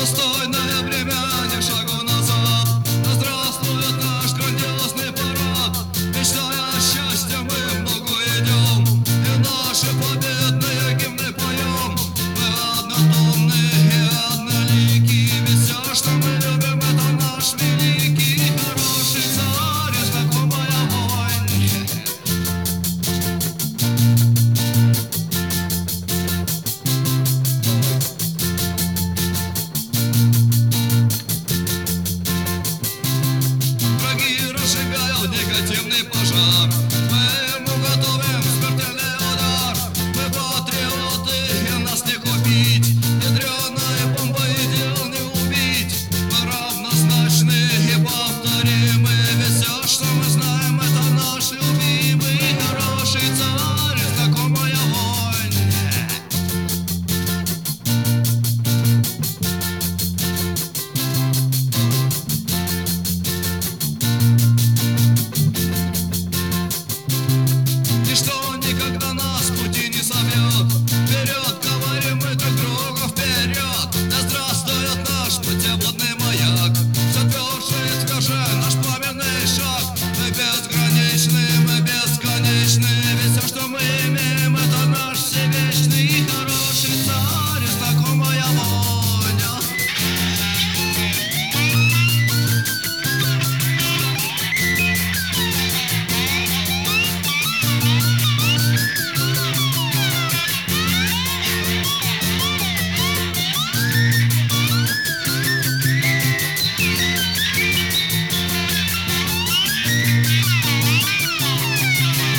достойное время, ни шагу назад. Да здравствует наш грандиозный парад. Мечтая о счастье, мы в ногу идем, и наши победные гимны поем. Мы однотонные и одноликие, ведь все, что мы любим, это наш великий, хороший царь и знакомая вонь. Враги разжигают негативный пожар, мы ему готовим смертельный удар. Мы патриоты, и нас не купить, ядреной бомбой дел не убить. Мы равнозначны и повторимы, ведь все, что мы знаем, это наш любимый, хороший царь и знакомая вонь. Ничто никогда нас с пути не собьет. Вперед, говорим мы друг другу, вперед! Да здравствует наш путеводный маяк. Все тверже и тверже наш пламенный шаг. Мы безграничны, мы бесконечны, ведь все, что мы имеем, это наш всевечный, хороший царь и знакомая вонь.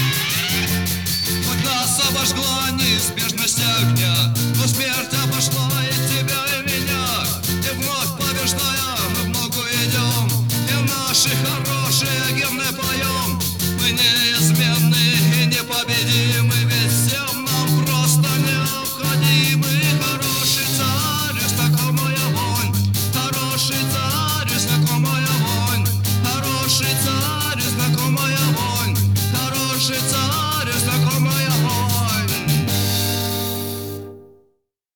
Хоть нас обожгла неизбежность огня, но смерть обошла